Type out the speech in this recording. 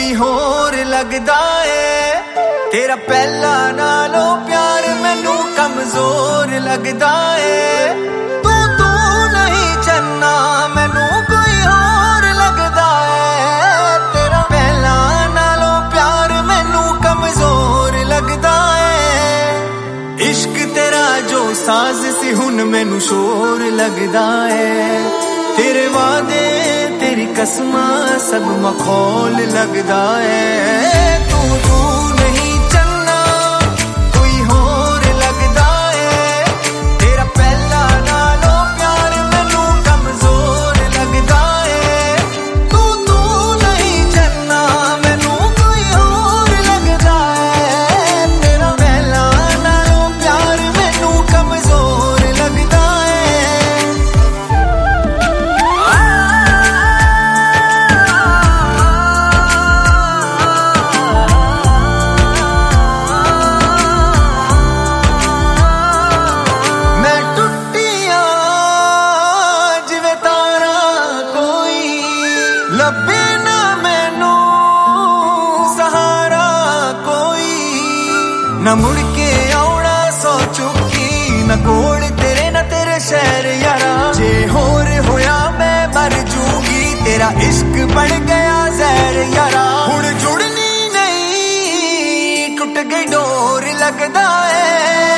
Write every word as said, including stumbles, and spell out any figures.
कोई होर लगदा है। तेरा पहला नालों प्यार मैनू कमजोर लगदा है। तू तू नहीं चन्ना मैनू कोई होर लगदा है। तेरा पहला नालों प्यार मैनू कमजोर लगदा है। इश्क तेरा जो साज सी हुन मैनू शोर लगदा है। तेरे वादे तेरी कसमां सब मखौल लगदा है। तू तू नहीं चन्ना कोई होर लगदा है। तेरा पहला नालों प्यार मैनू कमजोर लगदा है। तू तू नहीं चन्ना मैनू कोई होर लगदा है। तेरा पहला नालों प्यार मैनू कमजोर लगदा है। मैं टुटिया जिवे तारा कोई लभे ना मैनू सहारा कोई। न मुड़ के आउणा सो चुकी न कोल तेरे न तेरे शहर यारा। जे होर होया मैं मर जूंगी तेरा इश्क बन गया जहर यारा। हुण जुड़नी नहीं टुट गई डोर लगदा है।